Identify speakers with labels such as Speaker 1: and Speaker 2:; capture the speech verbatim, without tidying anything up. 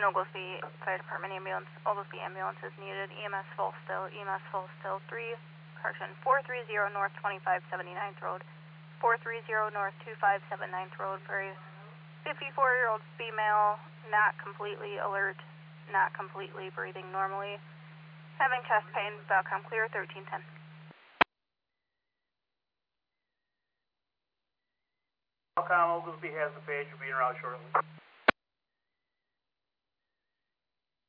Speaker 1: Oglesby Fire Department ambulance. Oglesby ambulance is needed. E M S full still. E M S full still. Three, correction, four three zero North twenty-five seventy-ninth Road. four three zero North twenty-five seventy-ninth Road for a fifty-four-year-old female, not completely alert, not completely breathing normally, having chest pain. Valcom clear. thirteen ten.
Speaker 2: Valcom Oglesby has the page. Will be en route shortly.